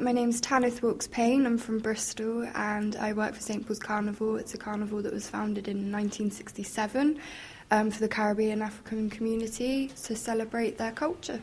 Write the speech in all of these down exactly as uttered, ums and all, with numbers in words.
My name's Tanith Wilkes-Payne. I'm from Bristol and I work for Saint Paul's Carnival. It's a carnival that was founded in nineteen sixty-seven um, for the Caribbean African community to celebrate their culture.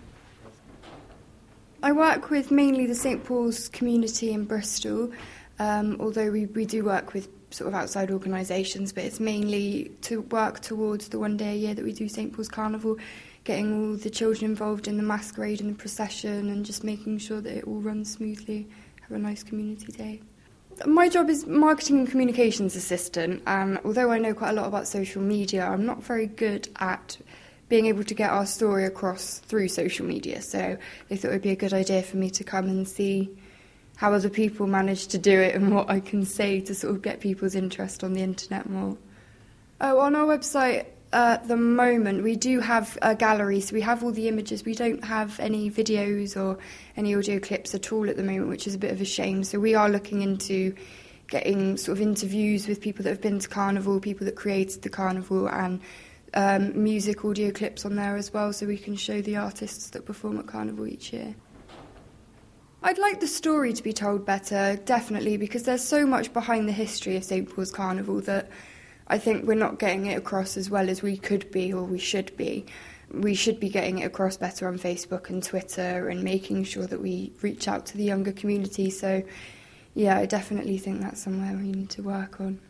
I work with mainly the Saint Paul's community in Bristol, um, although we, we do work with sort of outside organisations, but it's mainly to work towards the one day a year that we do Saint Paul's Carnival, getting all the children involved in the masquerade and the procession and just making sure that it all runs smoothly, have a nice community day. My job is marketing and communications assistant, and although I know quite a lot about social media, I'm not very good at being able to get our story across through social media, so they thought it would be a good idea for me to come and see how other people manage to do it and what I can say to sort of get people's interest on the internet more. Oh, on our website, at the moment, we do have a gallery, so we have all the images. We don't have any videos or any audio clips at all at the moment, which is a bit of a shame. So we are looking into getting sort of interviews with people that have been to Carnival, people that created the Carnival, and um, music audio clips on there as well, so we can show the artists that perform at Carnival each year. I'd like the story to be told better, definitely, because there's so much behind the history of Saint Paul's Carnival that I think we're not getting it across as well as we could be or we should be. We should be getting it across better on Facebook and Twitter and making sure that we reach out to the younger community. So, yeah, I definitely think that's somewhere we need to work on.